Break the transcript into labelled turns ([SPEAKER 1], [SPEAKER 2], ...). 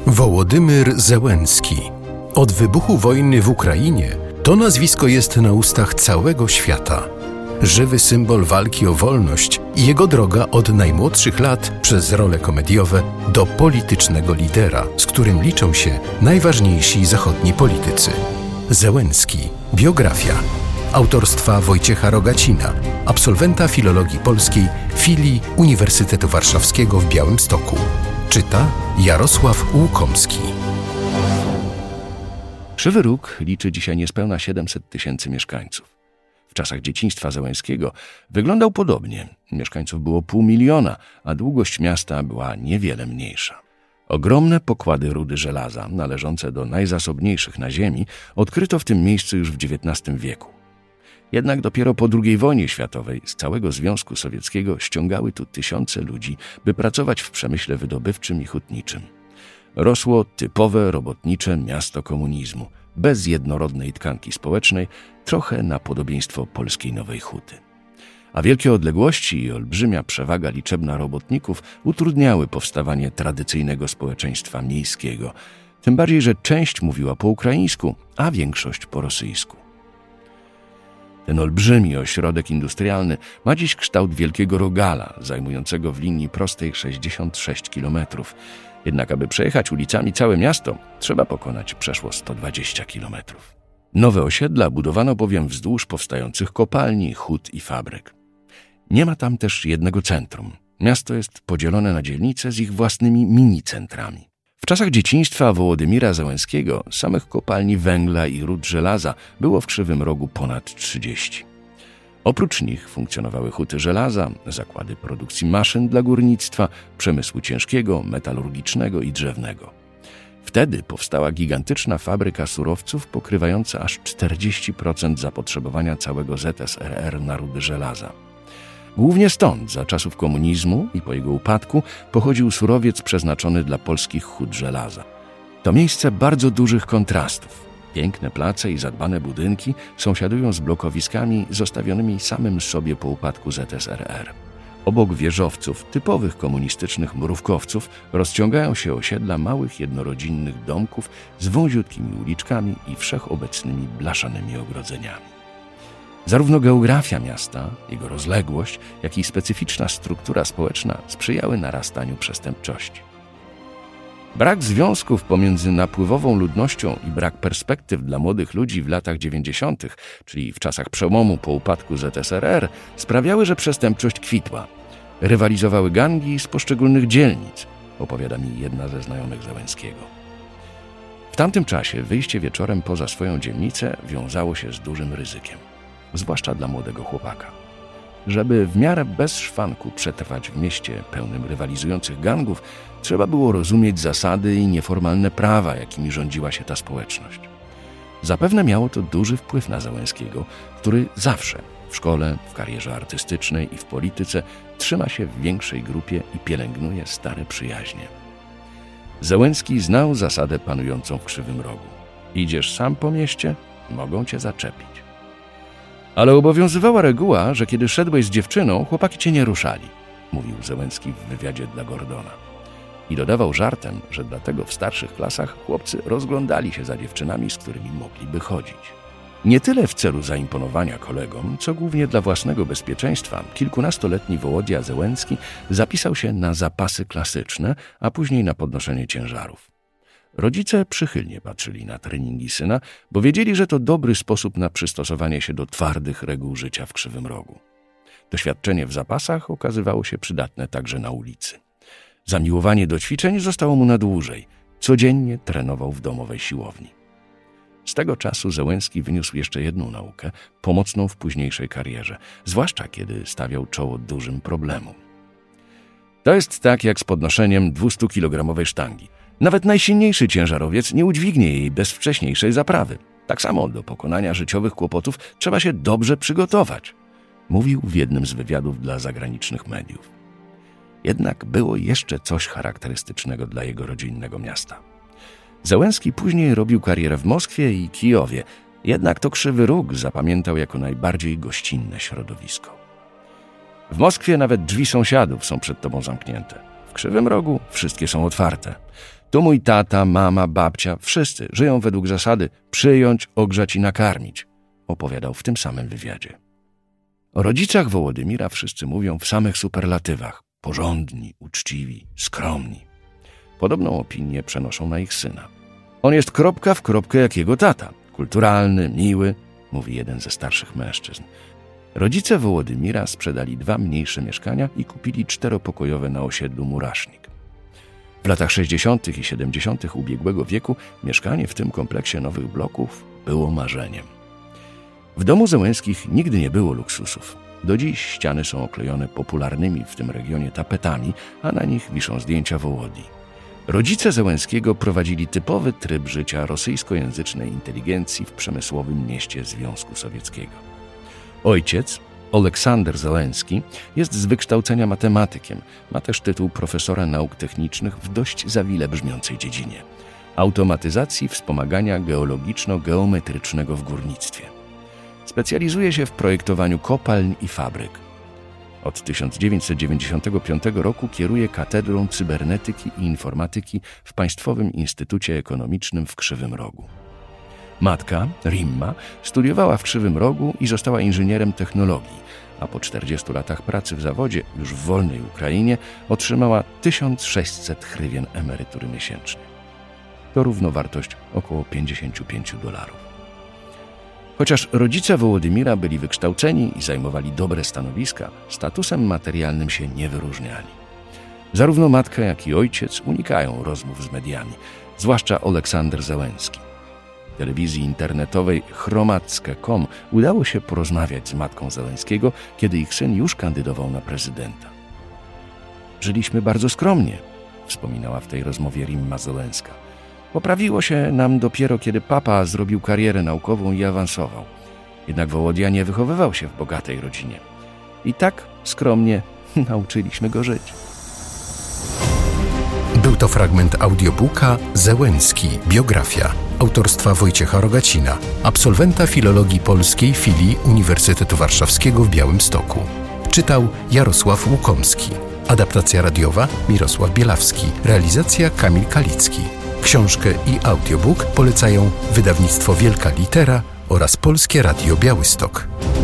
[SPEAKER 1] Wołodymyr Zełenski. Od wybuchu wojny w Ukrainie to nazwisko jest na ustach całego świata. Żywy symbol walki o wolność i jego droga od najmłodszych lat przez role komediowe do politycznego lidera, z którym liczą się najważniejsi zachodni politycy. Zełenski. Biografia. Autorstwa Wojciecha Rogacina, absolwenta filologii polskiej filii Uniwersytetu Warszawskiego w Białymstoku. Czyta Jarosław Łukomski.
[SPEAKER 2] Krzywy Róg liczy dzisiaj niespełna 700 000 mieszkańców. W czasach dzieciństwa Zełenskiego wyglądał podobnie. Mieszkańców było 500 000, a długość miasta była niewiele mniejsza. Ogromne pokłady rudy żelaza, należące do najzasobniejszych na ziemi, odkryto w tym miejscu już w XIX wieku. Jednak dopiero po II wojnie światowej z całego Związku Sowieckiego ściągały tu tysiące ludzi, by pracować w przemyśle wydobywczym i hutniczym. Rosło typowe robotnicze miasto komunizmu, bez jednorodnej tkanki społecznej, trochę na podobieństwo polskiej Nowej Huty. A wielkie odległości i olbrzymia przewaga liczebna robotników utrudniały powstawanie tradycyjnego społeczeństwa miejskiego, tym bardziej, że część mówiła po ukraińsku, a większość po rosyjsku. Ten olbrzymi ośrodek industrialny ma dziś kształt wielkiego rogala, zajmującego w linii prostej 66 km. Jednak aby przejechać ulicami całe miasto, trzeba pokonać przeszło 120 km. Nowe osiedla budowano bowiem wzdłuż powstających kopalni, hut i fabryk. Nie ma tam też jednego centrum. Miasto jest podzielone na dzielnice z ich własnymi mini-centrami. W czasach dzieciństwa Wołodymyra Zełenskiego samych kopalni węgla i ród żelaza było w Krzywym Rogu ponad 30. Oprócz nich funkcjonowały huty żelaza, zakłady produkcji maszyn dla górnictwa, przemysłu ciężkiego, metalurgicznego i drzewnego. Wtedy powstała gigantyczna fabryka surowców pokrywająca aż 40% zapotrzebowania całego ZSRR na rudy żelaza. Głównie stąd, za czasów komunizmu i po jego upadku, pochodził surowiec przeznaczony dla polskich hut żelaza. To miejsce bardzo dużych kontrastów. Piękne place i zadbane budynki sąsiadują z blokowiskami zostawionymi samym sobie po upadku ZSRR. Obok wieżowców, typowych komunistycznych mrówkowców, rozciągają się osiedla małych jednorodzinnych domków z wąziutkimi uliczkami i wszechobecnymi blaszanymi ogrodzeniami. Zarówno geografia miasta, jego rozległość, jak i specyficzna struktura społeczna sprzyjały narastaniu przestępczości. Brak związków pomiędzy napływową ludnością i brak perspektyw dla młodych ludzi w latach 90., czyli w czasach przełomu po upadku ZSRR, sprawiały, że przestępczość kwitła. Rywalizowały gangi z poszczególnych dzielnic, opowiada mi jedna ze znajomych Zełenskiego. W tamtym czasie wyjście wieczorem poza swoją dzielnicę wiązało się z dużym ryzykiem, zwłaszcza dla młodego chłopaka. Żeby w miarę bez szwanku przetrwać w mieście pełnym rywalizujących gangów, trzeba było rozumieć zasady i nieformalne prawa, jakimi rządziła się ta społeczność. Zapewne miało to duży wpływ na Zełenskiego, który zawsze w szkole, w karierze artystycznej i w polityce trzyma się w większej grupie i pielęgnuje stare przyjaźnie. Zełenski znał zasadę panującą w Krzywym Rogu. Idziesz sam po mieście, mogą cię zaczepić. Ale obowiązywała reguła, że kiedy szedłeś z dziewczyną, chłopaki cię nie ruszali, mówił Zełenski w wywiadzie dla Gordona. I dodawał żartem, że dlatego w starszych klasach chłopcy rozglądali się za dziewczynami, z którymi mogliby chodzić. Nie tyle w celu zaimponowania kolegom, co głównie dla własnego bezpieczeństwa, kilkunastoletni Wołodia Zełenski zapisał się na zapasy klasyczne, a później na podnoszenie ciężarów. Rodzice przychylnie patrzyli na treningi syna, bo wiedzieli, że to dobry sposób na przystosowanie się do twardych reguł życia w Krzywym Rogu. Doświadczenie w zapasach okazywało się przydatne także na ulicy. Zamiłowanie do ćwiczeń zostało mu na dłużej. Codziennie trenował w domowej siłowni. Z tego czasu Zełenski wyniósł jeszcze jedną naukę, pomocną w późniejszej karierze, zwłaszcza kiedy stawiał czoło dużym problemom. To jest tak jak z podnoszeniem 200-kilogramowej sztangi. Nawet najsilniejszy ciężarowiec nie udźwignie jej bez wcześniejszej zaprawy. Tak samo do pokonania życiowych kłopotów trzeba się dobrze przygotować, mówił w jednym z wywiadów dla zagranicznych mediów. Jednak było jeszcze coś charakterystycznego dla jego rodzinnego miasta. Zełenski później robił karierę w Moskwie i Kijowie, jednak to Krzywy Róg zapamiętał jako najbardziej gościnne środowisko. W Moskwie nawet drzwi sąsiadów są przed tobą zamknięte. W Krzywym Rogu wszystkie są otwarte. Tu mój tata, mama, babcia, wszyscy żyją według zasady przyjąć, ogrzać i nakarmić, opowiadał w tym samym wywiadzie. O rodzicach Wołodymira wszyscy mówią w samych superlatywach: porządni, uczciwi, skromni. Podobną opinię przenoszą na ich syna. On jest kropka w kropkę jak jego tata. Kulturalny, miły, mówi jeden ze starszych mężczyzn. Rodzice Wołodymira sprzedali 2 mniejsze mieszkania i kupili 4-pokojowe na osiedlu Murasznik. W latach 60. i 70. ubiegłego wieku mieszkanie w tym kompleksie nowych bloków było marzeniem. W domu Zełenskich nigdy nie było luksusów. Do dziś ściany są oklejone popularnymi w tym regionie tapetami, a na nich wiszą zdjęcia Wołodii. Rodzice Zełenskiego prowadzili typowy tryb życia rosyjskojęzycznej inteligencji w przemysłowym mieście Związku Sowieckiego. Ojciec, Oleksander Zełenski, jest z wykształcenia matematykiem. Ma też tytuł profesora nauk technicznych w dość zawile brzmiącej dziedzinie – automatyzacji wspomagania geologiczno-geometrycznego w górnictwie. Specjalizuje się w projektowaniu kopalń i fabryk. Od 1995 roku kieruje Katedrą Cybernetyki i Informatyki w Państwowym Instytucie Ekonomicznym w Krzywym Rogu. Matka, Rimma, studiowała w Krzywym Rogu i została inżynierem technologii, a po 40 latach pracy w zawodzie, już w wolnej Ukrainie, otrzymała 1600 hrywien emerytury miesięcznie. To równowartość około $55. Chociaż rodzice Wołodymira byli wykształceni i zajmowali dobre stanowiska, statusem materialnym się nie wyróżniali. Zarówno matka, jak i ojciec unikają rozmów z mediami, zwłaszcza Oleksander Zełenski. Telewizji internetowej Chromacka.com udało się porozmawiać z matką Zełenskiego, kiedy ich syn już kandydował na prezydenta. Żyliśmy bardzo skromnie, wspominała w tej rozmowie Rimma Zełenska. Poprawiło się nam dopiero, kiedy papa zrobił karierę naukową i awansował. Jednak Wołodia nie wychowywał się w bogatej rodzinie. I tak skromnie nauczyliśmy go żyć.
[SPEAKER 1] Był to fragment audiobooka Zełenski – biografia autorstwa Wojciecha Rogacina, absolwenta filologii polskiej filii Uniwersytetu Warszawskiego w Białymstoku. Czytał Jarosław Łukomski. Adaptacja radiowa Mirosław Bielawski. Realizacja Kamil Kalicki. Książkę i audiobook polecają wydawnictwo Wielka Litera oraz Polskie Radio Białystok.